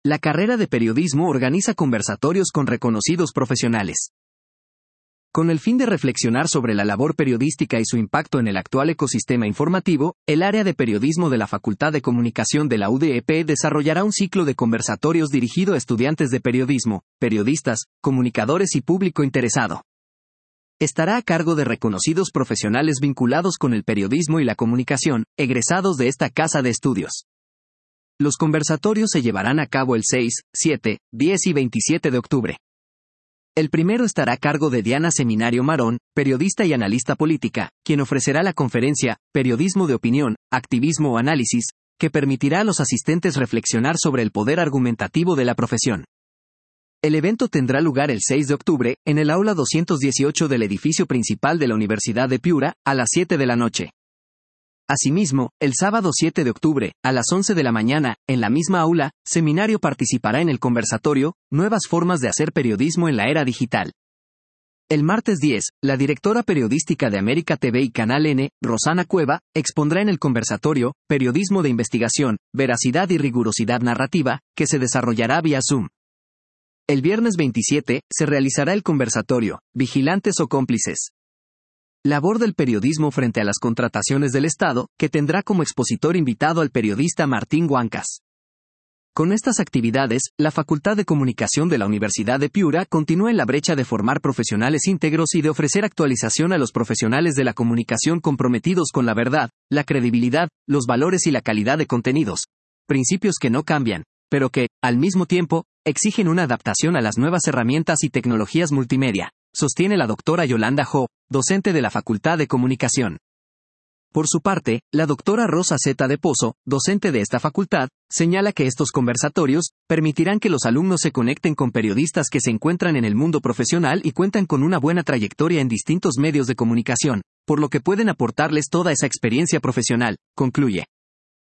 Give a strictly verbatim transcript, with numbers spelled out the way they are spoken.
La carrera de periodismo organiza conversatorios con reconocidos profesionales. Con el fin de reflexionar sobre la labor periodística y su impacto en el actual ecosistema informativo, el área de periodismo de la Facultad de Comunicación de la U D E P desarrollará un ciclo de conversatorios dirigido a estudiantes de periodismo, periodistas, comunicadores y público interesado. Estará a cargo de reconocidos profesionales vinculados con el periodismo y la comunicación, egresados de esta casa de estudios. Los conversatorios se llevarán a cabo el seis, siete, diez y veintisiete de octubre. El primero estará a cargo de Diana Seminario Marón, periodista y analista política, quien ofrecerá la conferencia Periodismo de Opinión, Activismo o Análisis, que permitirá a los asistentes reflexionar sobre el poder argumentativo de la profesión. El evento tendrá lugar el seis de octubre, en el aula doscientos dieciocho del edificio principal de la Universidad de Piura, a las siete de la noche. Asimismo, el sábado siete de octubre, a las once de la mañana, en la misma aula, Seminario participará en el conversatorio Nuevas formas de hacer periodismo en la era digital. El martes diez, la directora periodística de América T V y Canal N, Rosana Cueva, expondrá en el conversatorio Periodismo de Investigación, Veracidad y Rigurosidad Narrativa, que se desarrollará vía Zoom. El viernes veintisiete, se realizará el conversatorio Vigilantes o cómplices. Labor del periodismo frente a las contrataciones del Estado, que tendrá como expositor invitado al periodista Martín Huancas. Con estas actividades, la Facultad de Comunicación de la Universidad de Piura continúa en la brecha de formar profesionales íntegros y de ofrecer actualización a los profesionales de la comunicación comprometidos con la verdad, la credibilidad, los valores y la calidad de contenidos. Principios que no cambian, pero que, al mismo tiempo, exigen una adaptación a las nuevas herramientas y tecnologías multimedia, sostiene la doctora Yolanda Jo, docente de la Facultad de Comunicación. Por su parte, la doctora Rosa Zeta de Pozo, docente de esta facultad, señala que estos conversatorios permitirán que los alumnos se conecten con periodistas que se encuentran en el mundo profesional y cuentan con una buena trayectoria en distintos medios de comunicación, por lo que pueden aportarles toda esa experiencia profesional, concluye.